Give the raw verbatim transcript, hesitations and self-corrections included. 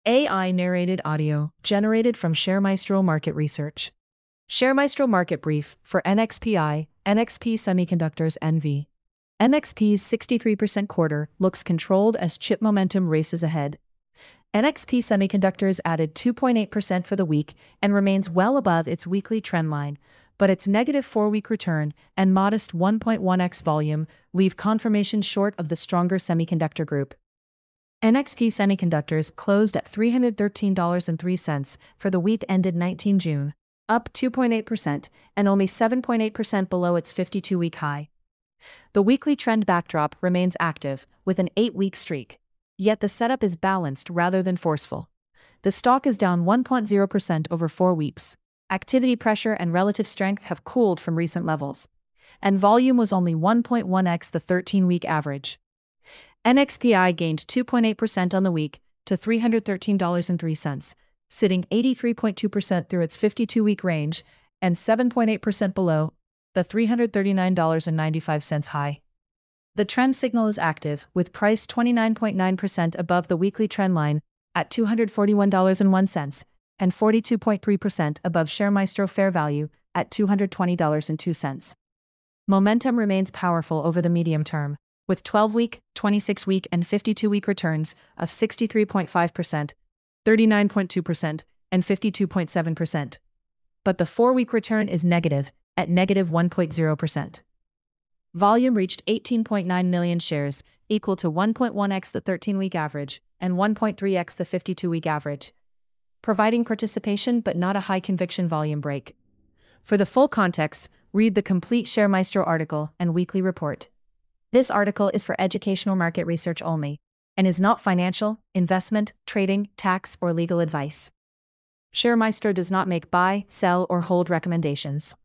A I-narrated audio generated from ShareMaestro Market Research. ShareMaestro Market Brief for N X P I, N X P Semiconductors N V. N X P's sixty-three percent quarter looks controlled as chip momentum races ahead. N X P Semiconductors added two point eight percent for the week and remains well above its weekly trend line, but its negative four-week return and modest one point one x volume leave confirmation short of the stronger semiconductor group. N X P Semiconductors closed at three hundred thirteen dollars and three cents for the week ended nineteenth of June, up two point eight percent and only seven point eight percent below its fifty-two-week high. The weekly trend backdrop remains active, with an eight-week streak. Yet the setup is balanced rather than forceful. The stock is down one point zero percent over four weeks. Activity pressure and relative strength have cooled from recent levels, and volume was only one point one x the thirteen-week average. N X P I gained two point eight percent on the week to three hundred thirteen dollars and three cents, sitting eighty-three point two percent through its fifty-two-week range and seven point eight percent below the three hundred thirty-nine dollars and ninety-five cents high. The trend signal is active, with price twenty-nine point nine percent above the weekly trend line at two hundred forty-one dollars and one cent and forty-two point three percent above ShareMaestro fair value at two hundred twenty dollars and two cents. Momentum remains powerful over the medium term, with twelve-week, twenty-six-week, and fifty-two-week returns of sixty-three point five percent, thirty-nine point two percent, and fifty-two point seven percent. But the four-week return is negative, at negative one point zero percent. Volume reached eighteen point nine million shares, equal to one point one x the thirteen-week average and one point three x the fifty-two-week average, providing participation but not a high-conviction volume break. For the full context, read the complete ShareMaestro article and weekly report. This article is for educational market research only, and is not financial, investment, trading, tax, or legal advice. ShareMaestro does not make buy, sell, or hold recommendations.